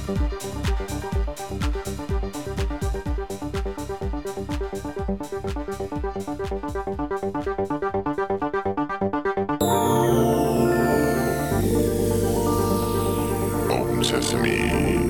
Open Sesame.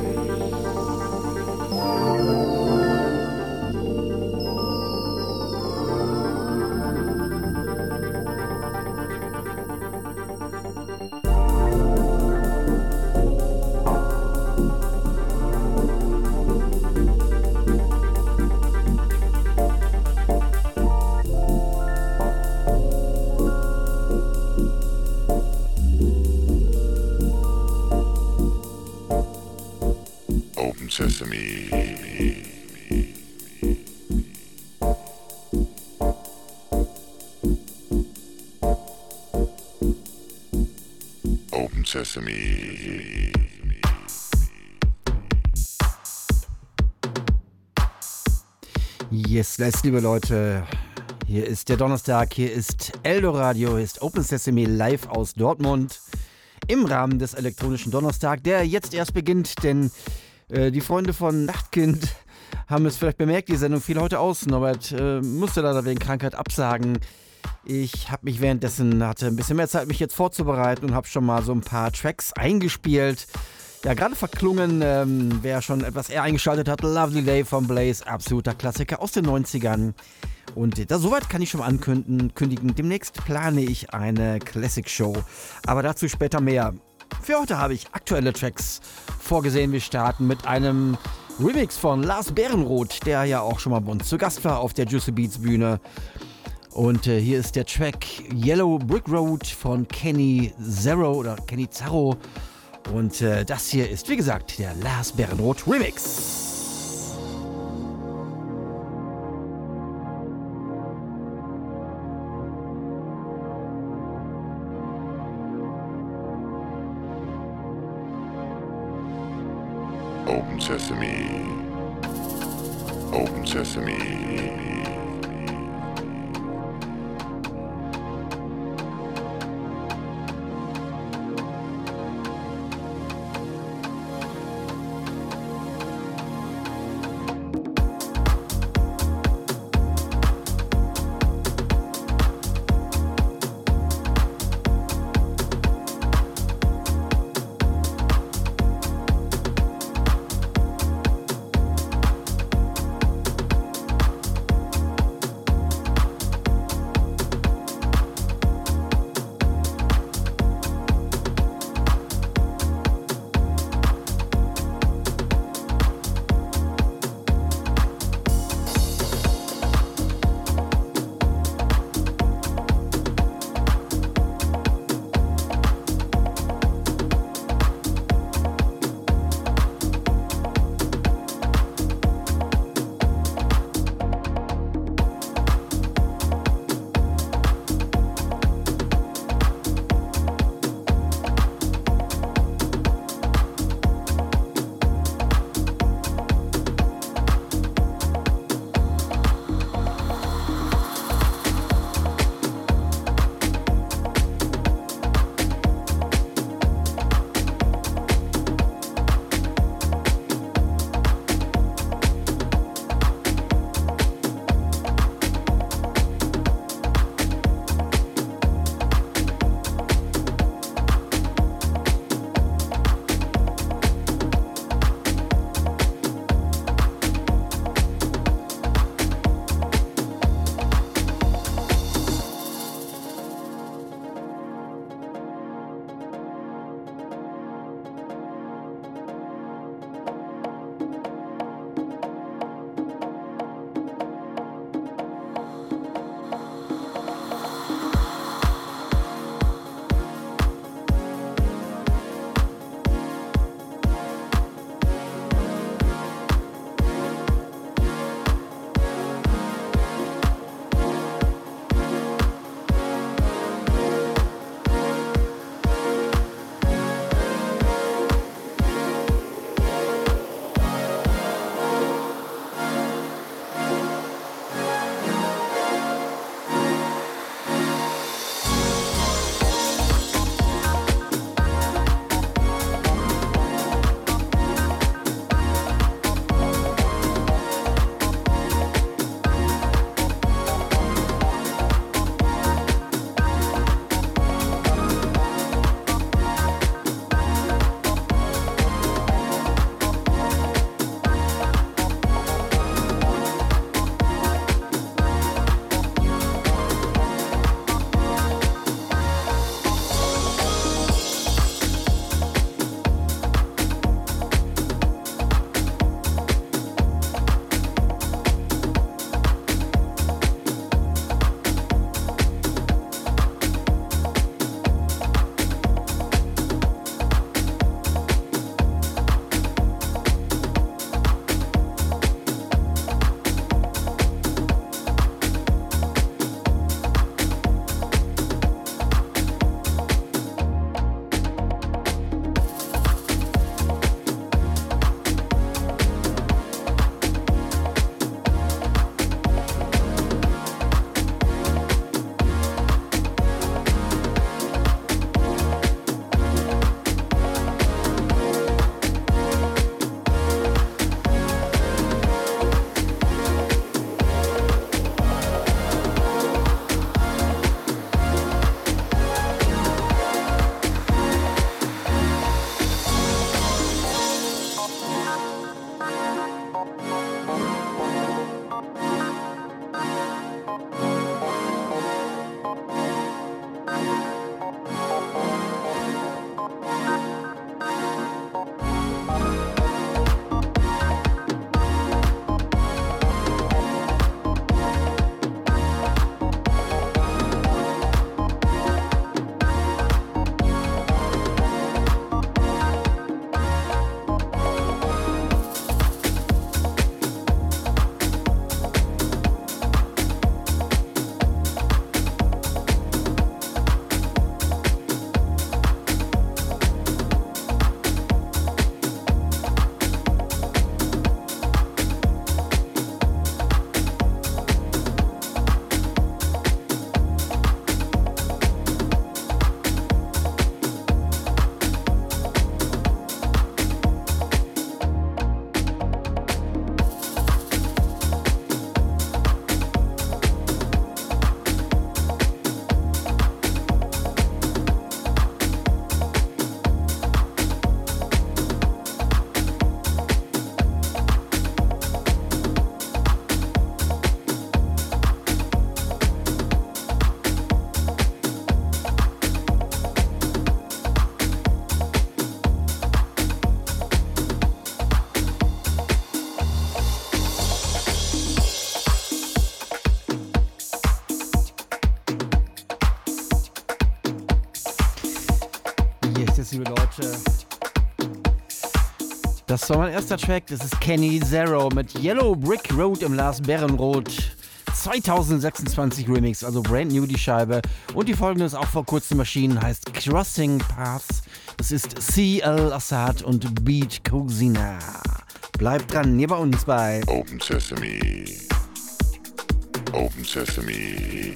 Sesame. Open Sesame. Yes, liebe Leute, hier ist der Donnerstag, hier ist Eldoradio, hier ist Open Sesame live aus Dortmund im Rahmen des elektronischen Donnerstag, der jetzt erst beginnt, denn die Freunde von Nachtkind haben es vielleicht bemerkt, die Sendung fiel heute aus. Norbert musste leider wegen Krankheit absagen. Ich habe mich hatte ein bisschen mehr Zeit, mich jetzt vorzubereiten und habe schon mal so ein paar Tracks eingespielt. Ja, gerade verklungen, wer schon etwas eher eingeschaltet hat, Lovely Day von Blaze, absoluter Klassiker aus den 90ern. Und soweit kann ich schon mal ankündigen, demnächst plane ich eine Classic Show, aber dazu später mehr. Für heute habe ich aktuelle Tracks vorgesehen. Wir starten mit einem Remix von Lars Bärenroth, der ja auch schon mal bei uns zu Gast war auf der Juicy Beats Bühne. Und hier ist der Track Yellow Brick Road von Kenny Zarro. Und das hier ist, wie gesagt, der Lars Bärenroth Remix. Open Sesame. Open Sesame. hier ist es, liebe Leute. Das war mein erster Track, das ist Kenny Zero mit Yellow Brick Road im Lars Bärenroth 2026 Remix, also brand new die Scheibe. Und die folgende ist auch vor kurzem erschienen, heißt Crossing Paths. Das ist CL Assad und Beat Cousina. Bleibt dran, hier bei uns bei Open Sesame. Open Sesame.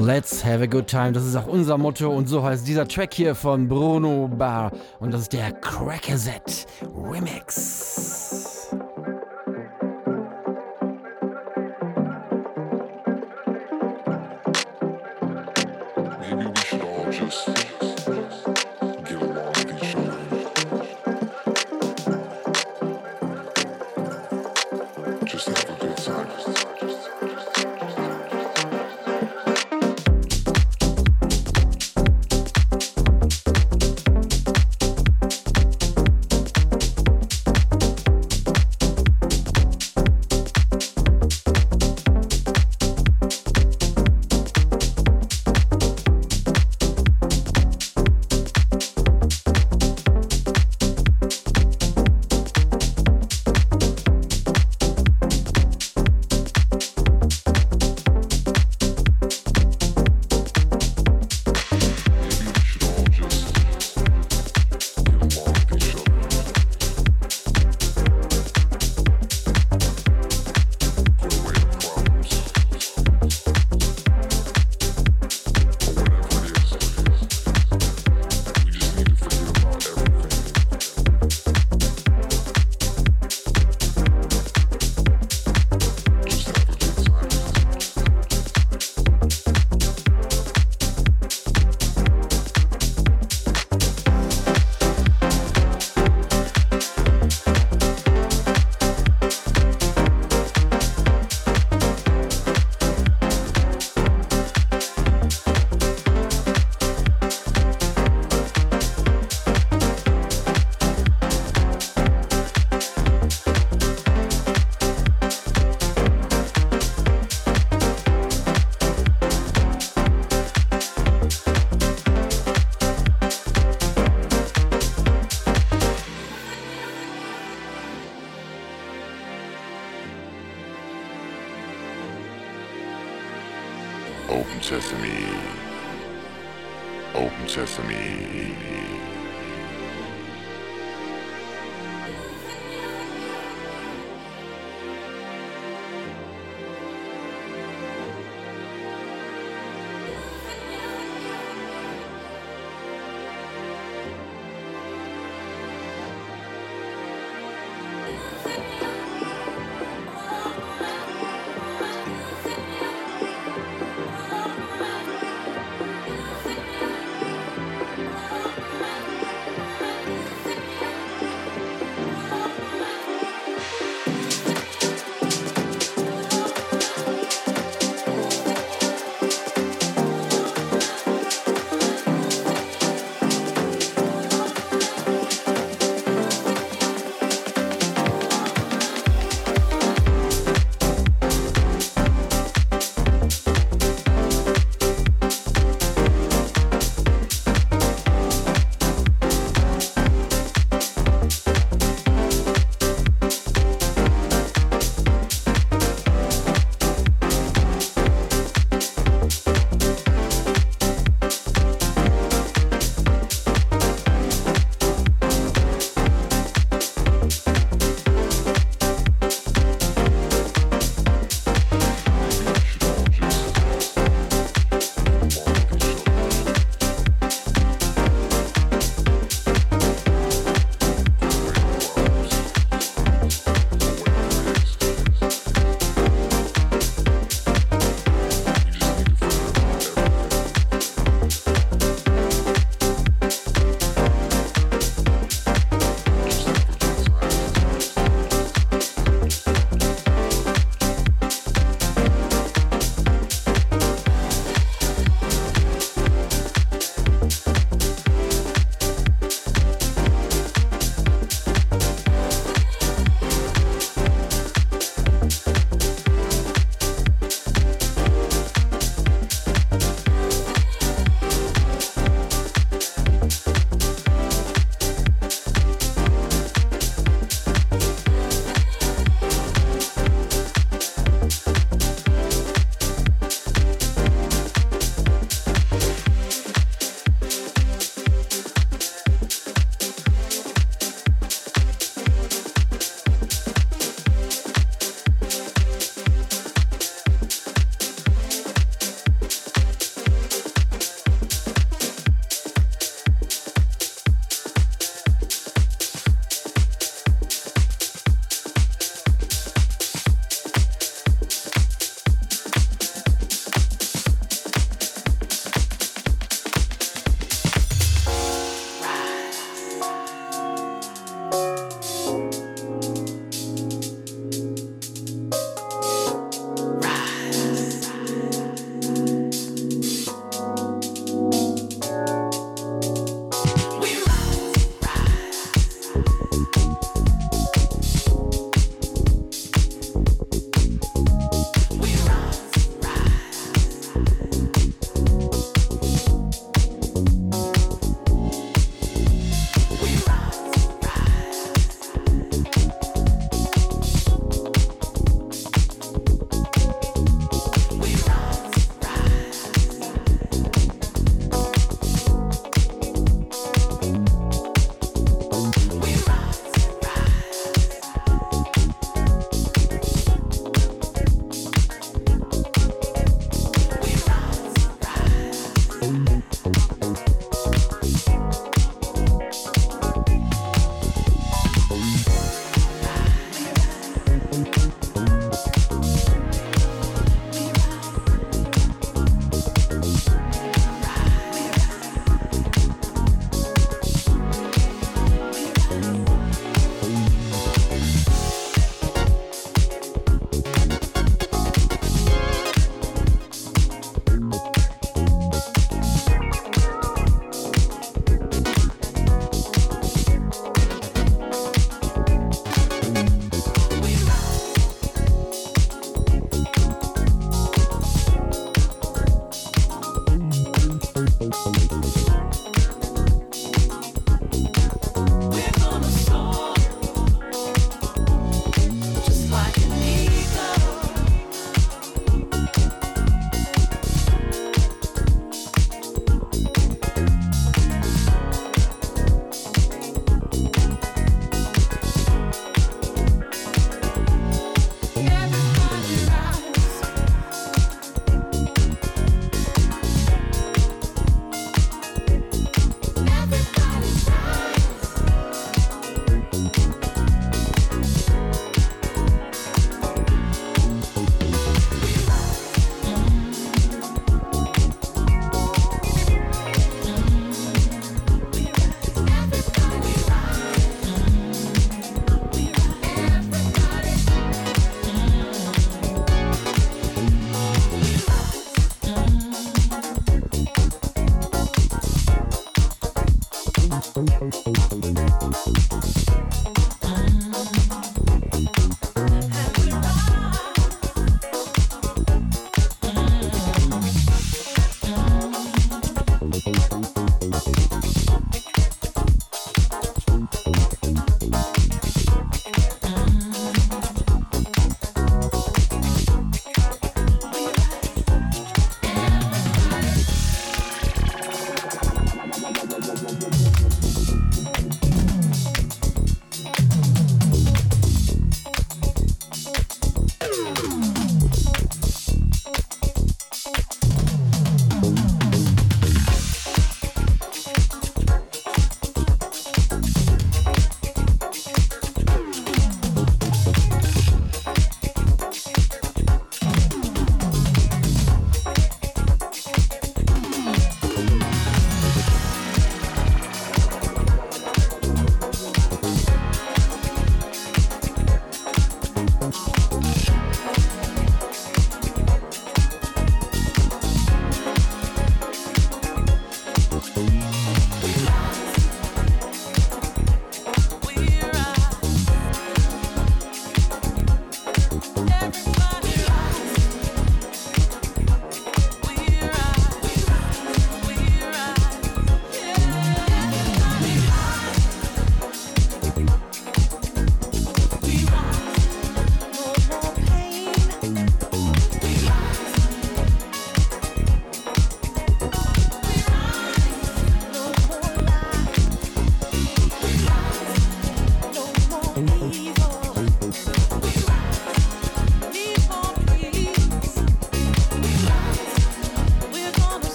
Let's have a good time, das ist auch unser Motto und so heißt dieser Track hier von Bruno Bar und das ist der Crackerset Remix. Maybe we should all just get along with each other. Just have a good time. Open sesame. Open sesame.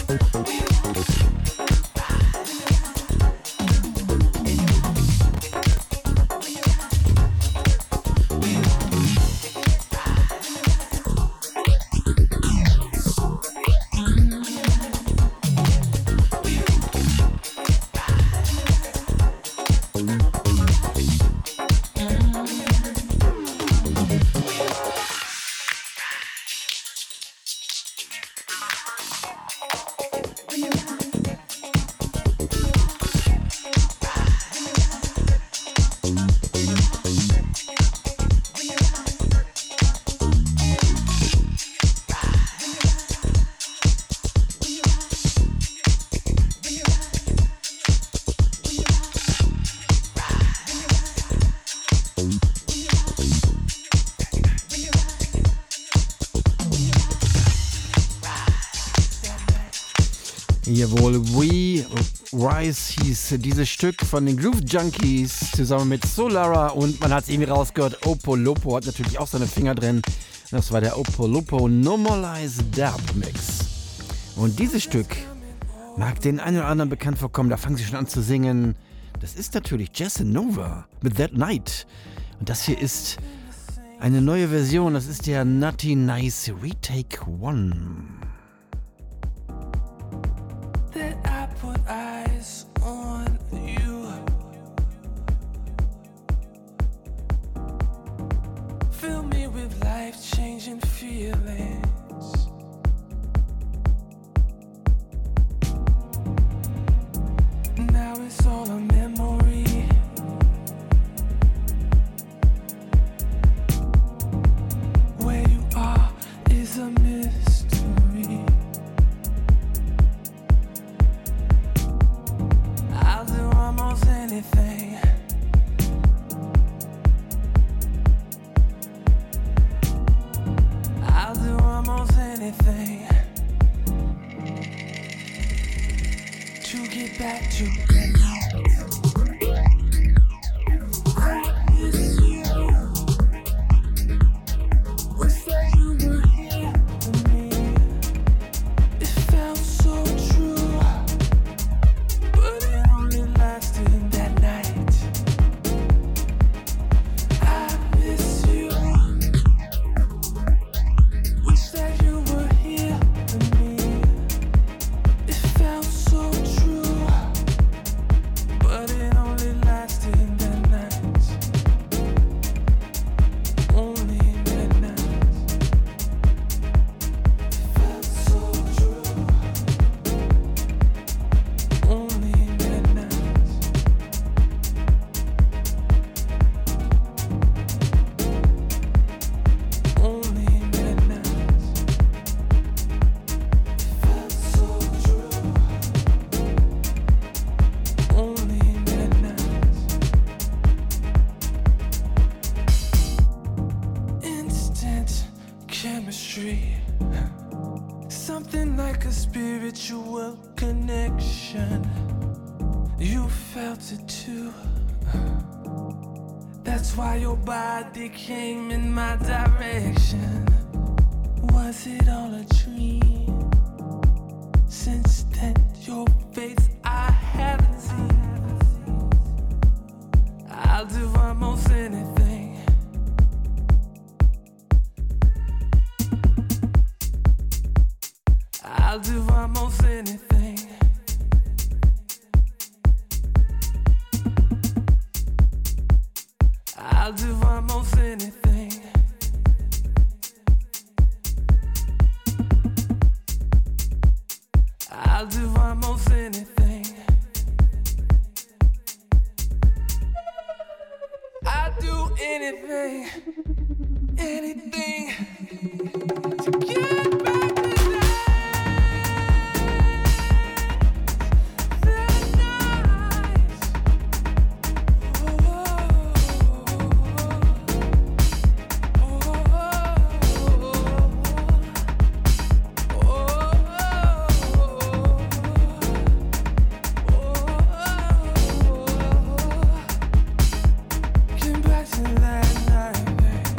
Jawohl, We Rise hieß dieses Stück von den Groove Junkies zusammen mit Solara und man hat es irgendwie rausgehört, Opolopo hat natürlich auch seine Finger drin. Das war der Opolopo Normalized Dub Mix. Und dieses Stück mag den einen oder anderen bekannt vorkommen, da fangen sie schon an zu singen. Das ist natürlich Jason Nova mit That Night. Und das hier ist eine neue Version, das ist der Nutty Nice Retake One. That I put eyes on you. Fill me with life-changing feelings. Now it's all a memory. Where you are is a mystery. I'll do almost anything. I'll do almost anything to get back to I miss you. Wish that you were here for me. It felt so true. But it only lasted that night. I miss you. Wish that you were here for me. It felt so true. But it only lasted that night. Only that night. Felt so true. Only that night. Only that night. Felt so true. Only that night. Instant chemistry. Something like a spiritual connection. You felt it too. That's why your body came in my direction. Was it all a dream? Since then, your face I haven't seen. I'll do almost anything. I'll do almost anything. I'll do almost anything. I'll do almost anything. I'll do anything, anything to get back to that night. Get back to that night.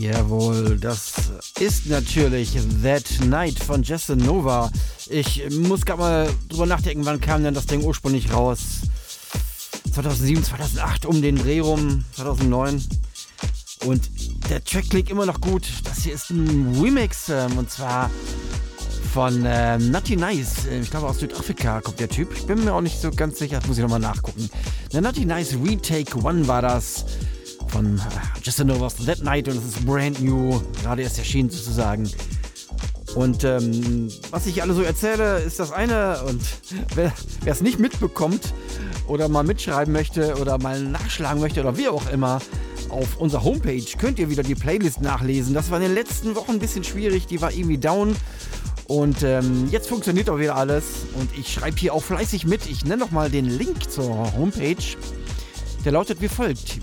Jawohl, das ist natürlich That Night von Jesse Nova. Ich muss gerade mal drüber nachdenken, wann kam denn das Ding ursprünglich raus? 2007, 2008, um den Dreh rum, 2009. Und der Track klingt immer noch gut. Das hier ist ein Remix, und zwar von Nutty Nice. Ich glaube, aus Südafrika kommt der Typ. Ich bin mir auch nicht so ganz sicher, das muss ich nochmal nachgucken. Der Nutty Nice Retake One war das. Von Jesse Nova's That Night, und es ist brand new, gerade erst erschienen sozusagen. Und was ich alle so erzähle, ist das eine, und wer es nicht mitbekommt oder mal mitschreiben möchte oder mal nachschlagen möchte oder wie auch immer, auf unserer Homepage könnt ihr wieder die Playlist nachlesen. Das war in den letzten Wochen ein bisschen schwierig, die war irgendwie down. Und jetzt funktioniert auch wieder alles, und ich schreibe hier auch fleißig mit. Ich nenne nochmal den Link zur Homepage. Der lautet wie folgt: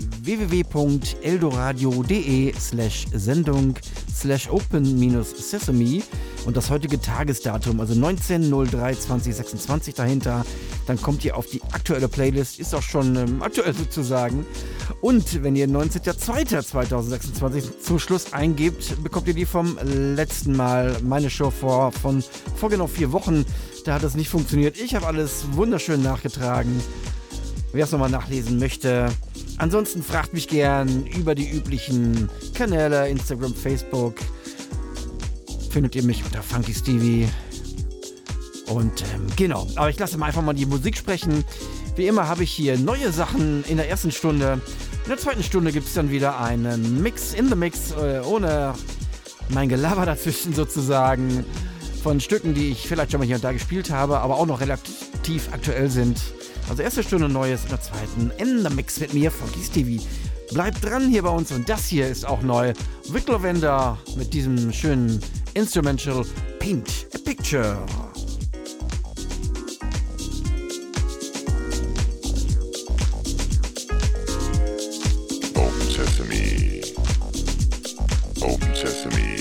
www.eldoradio.de/Sendung/Open-Sesame und das heutige Tagesdatum, also 19.03.2026 dahinter. Dann kommt ihr auf die aktuelle Playlist, ist auch schon aktuell sozusagen. Und wenn ihr 19.02.2026 zum Schluss eingebt, bekommt ihr die vom letzten Mal, meine Show von vor genau 4 Wochen. Da hat es nicht funktioniert. Ich habe alles wunderschön nachgetragen. Wer es nochmal nachlesen möchte. Ansonsten fragt mich gern über die üblichen Kanäle, Instagram, Facebook. Findet ihr mich unter Funky Stevie. Und genau, aber ich lasse mal einfach mal die Musik sprechen. Wie immer habe ich hier neue Sachen in der ersten Stunde. In der zweiten Stunde gibt es dann wieder einen Mix in the Mix, ohne mein Gelaber dazwischen sozusagen. Von Stücken, die ich vielleicht schon mal hier und da gespielt habe, aber auch noch relativ aktuell sind. Also erste Stunde Neues, in der zweiten in the Mix mit mir, Funky Stevie. Bleibt dran hier bei uns, und das hier ist auch neu. Rick Lavender mit diesem schönen Instrumental Paint a Picture. Open Sesame. Open Sesame.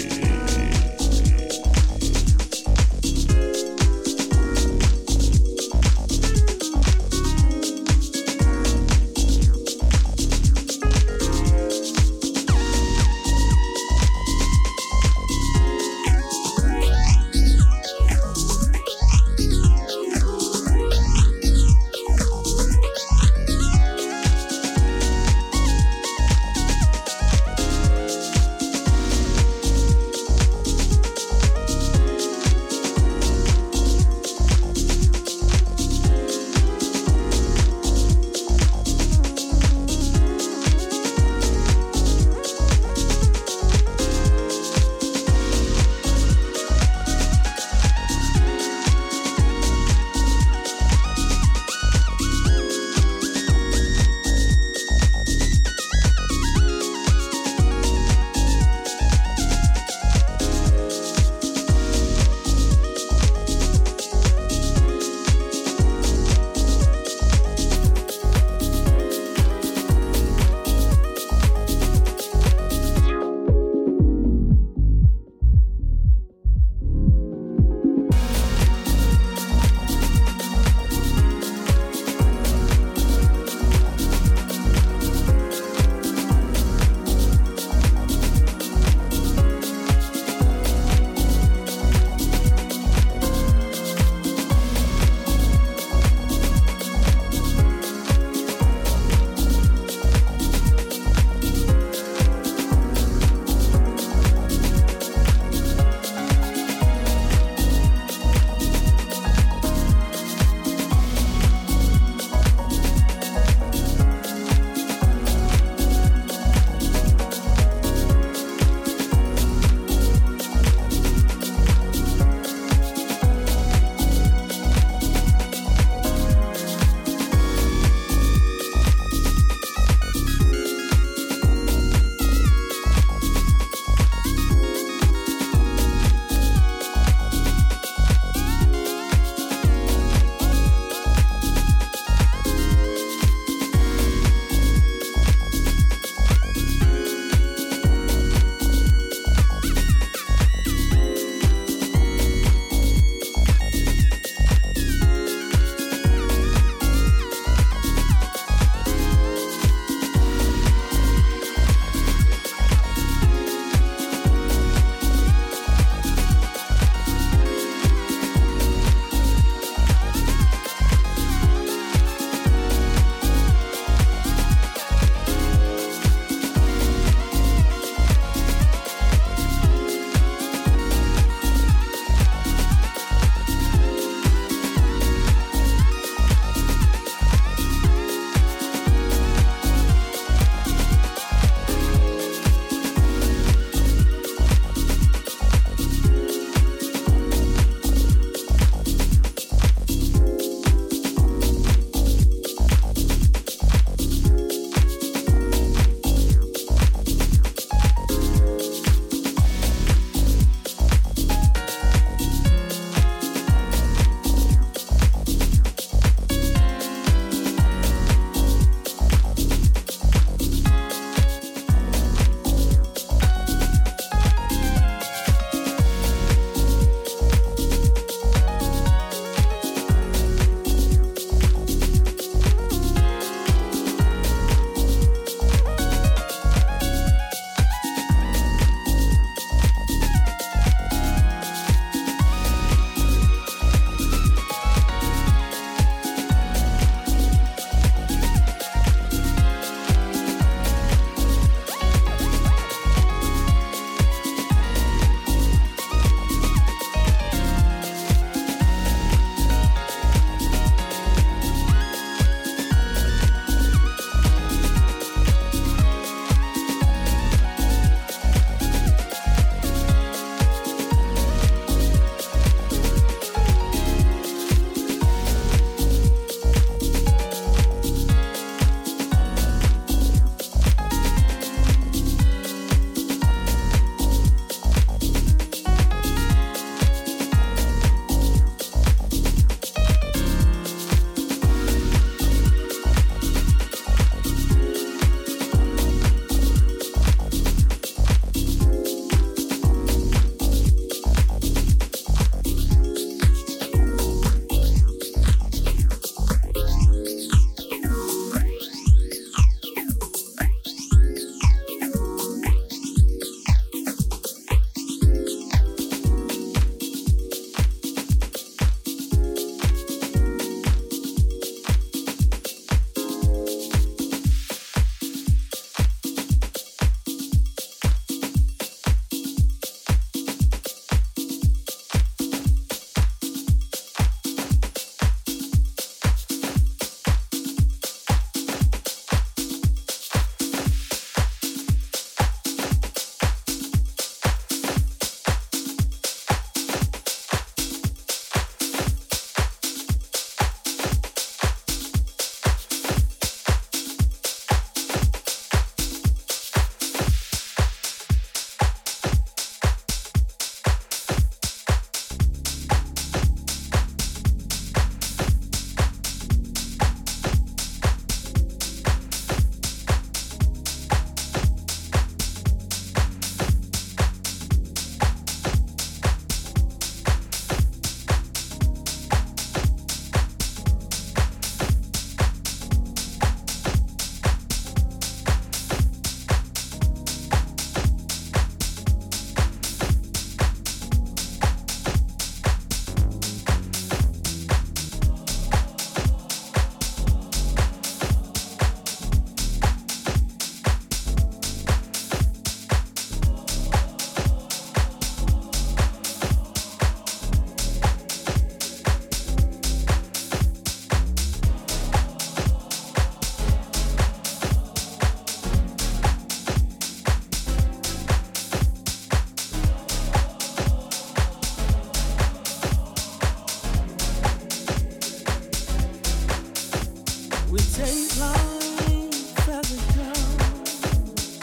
take life as it comes.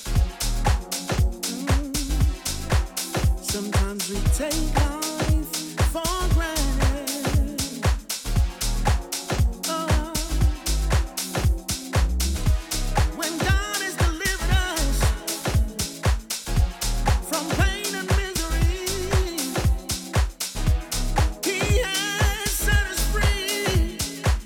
Sometimes we take life for granted. When God has delivered us from pain and misery, He has set us free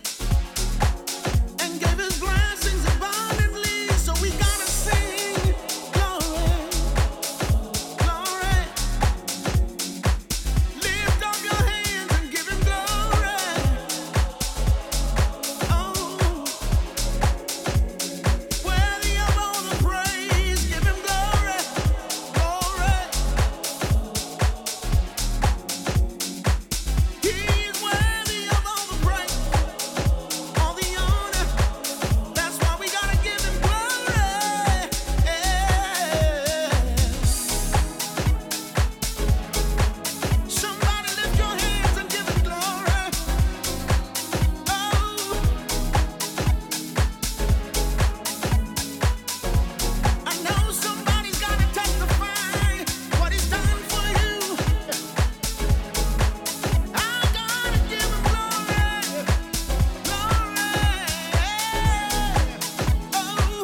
and gave His blessings abundantly. So we gotta sing glory, glory. Lift up your hands and give Him glory. Oh, worthy of all the praise, give Him glory, glory. He is worthy of all the praise, all the honor. That's why we gotta give Him glory. Somebody lift your hands and give Him glory. Oh, I know somebody's gotta testify what He's done for you. I gotta give Him glory, glory. Oh,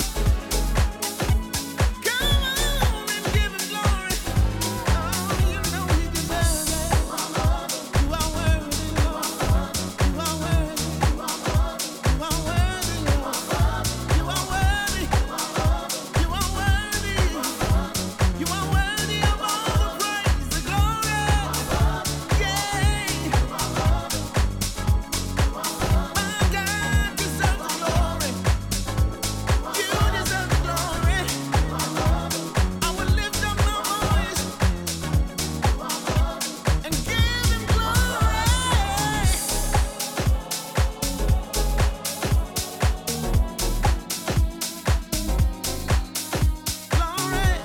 come on and give Him glory. Oh, you know He deserves it. You are worthy, Lord. You are worthy. You are worthy, Lord. You are worthy. You are worthy. You are worthy. You are worthy of all the praise, the glory. Yeah. My God deserves the glory. You deserve the glory. I will lift up my voice and give Him glory. Glory.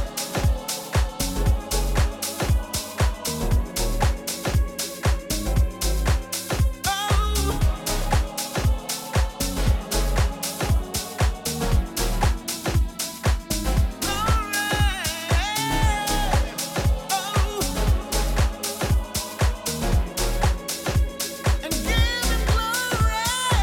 And give Him glory.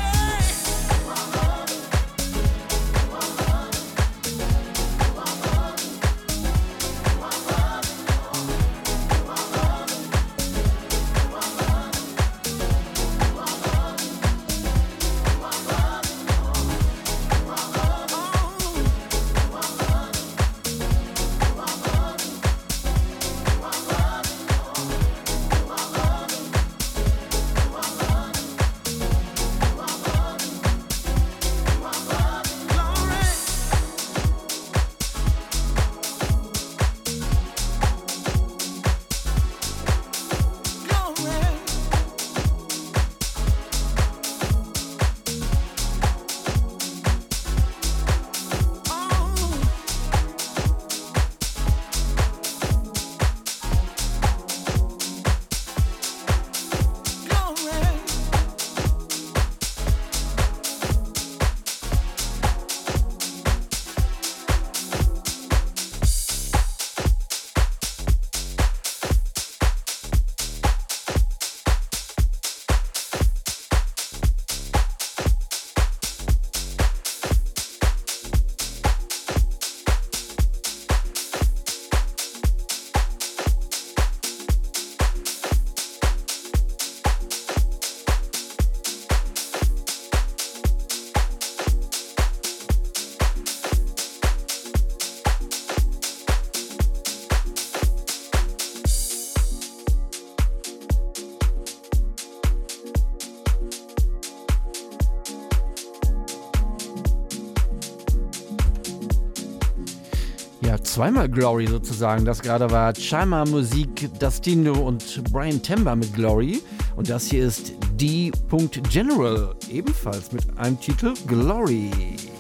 Ja, zweimal Glory sozusagen. Das gerade war Chima Musik, Dustino und Brian Temba mit Glory. Und das hier ist D. General, ebenfalls mit einem Titel Glory.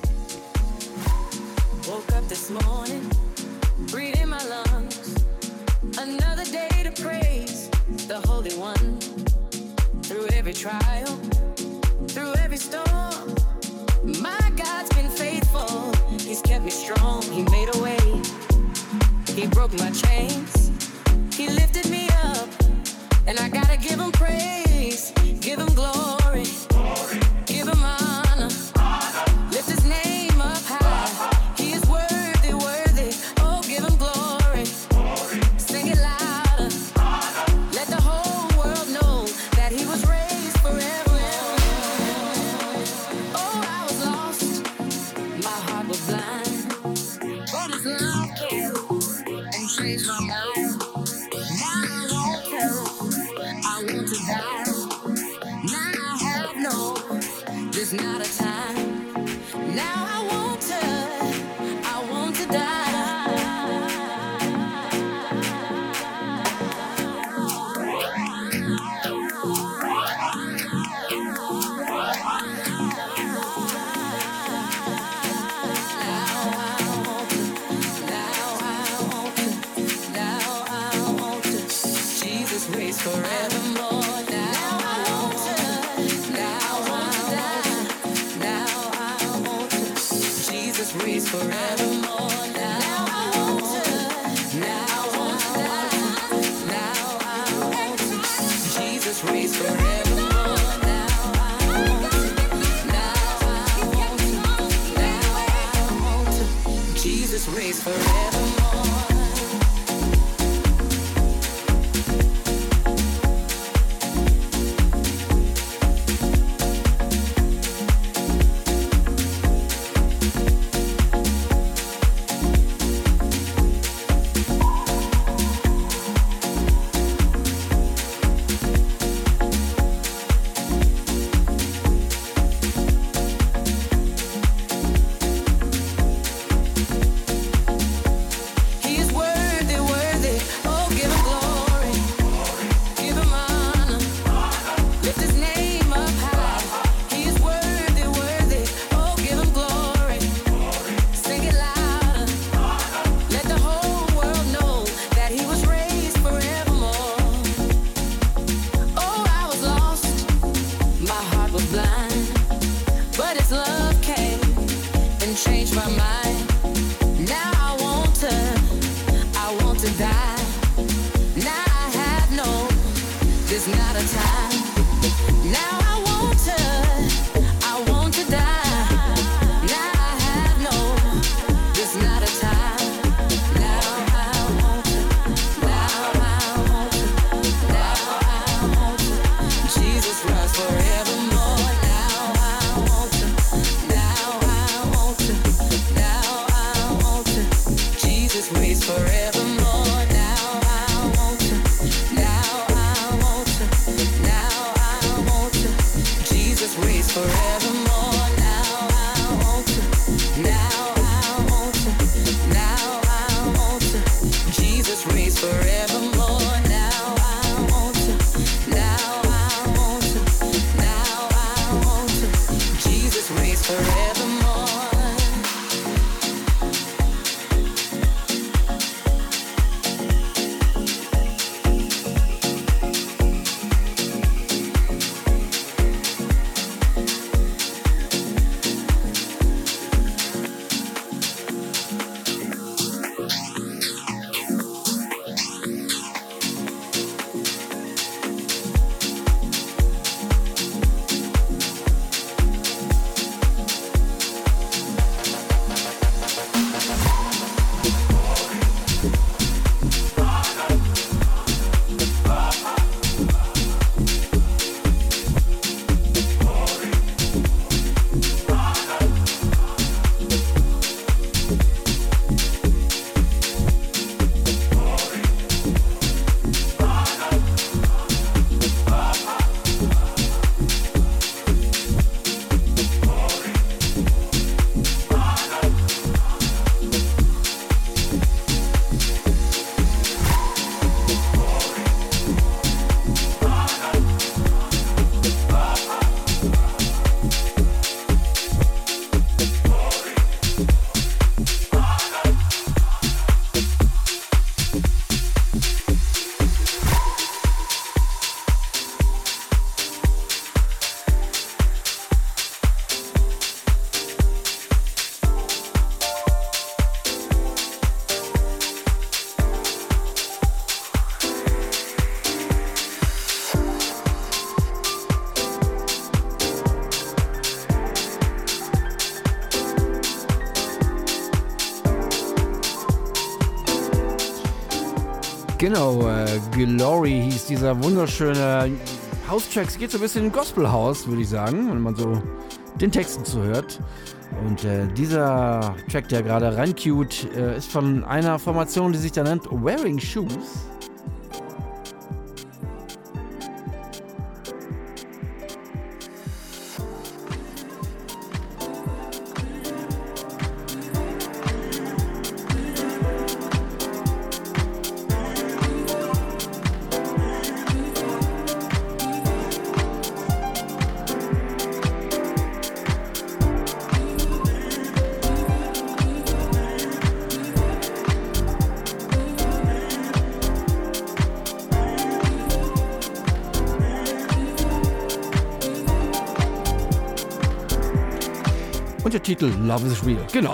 Woke up this morning, breathe in my lungs. Another day to praise the Holy One. Through every trial, through every storm, my chains. He lifted me up, and I gotta give him praise, give him glory, give him honor, lift his name up high. He is worthy, worthy. Oh, give him glory, sing it louder. Let the whole world know that he was raised forever. Oh, I was lost, my heart was blind, but his love came and changed my mind. Now I won't tell, I want to die. Now I have no, there's not a time. Now I want to die. Jesus reigns forevermore. Now I want to, now I want to die. Now I want to, Jesus reigns forevermore. Now I want to, now I want to die. Now I want to, Jesus reigns forevermore. Now I want to, now I want to, now I want to, Jesus reigns forevermore. Genau, Glory hieß dieser wunderschöne House-Track. Es geht so ein bisschen in Gospel-House, würde ich sagen, wenn man so den Texten zuhört. Und dieser Track, der gerade reincued, ist von einer Formation, die sich da nennt Wearing Shoes. Und der Titel Love is Real, genau.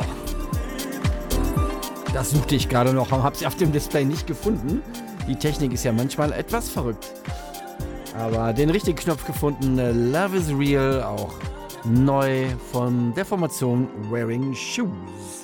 Das suchte ich gerade noch, habe sie auf dem Display nicht gefunden. Die Technik ist ja manchmal etwas verrückt. Aber den richtigen Knopf gefunden, Love is Real, auch neu von der Formation Wearing Shoes.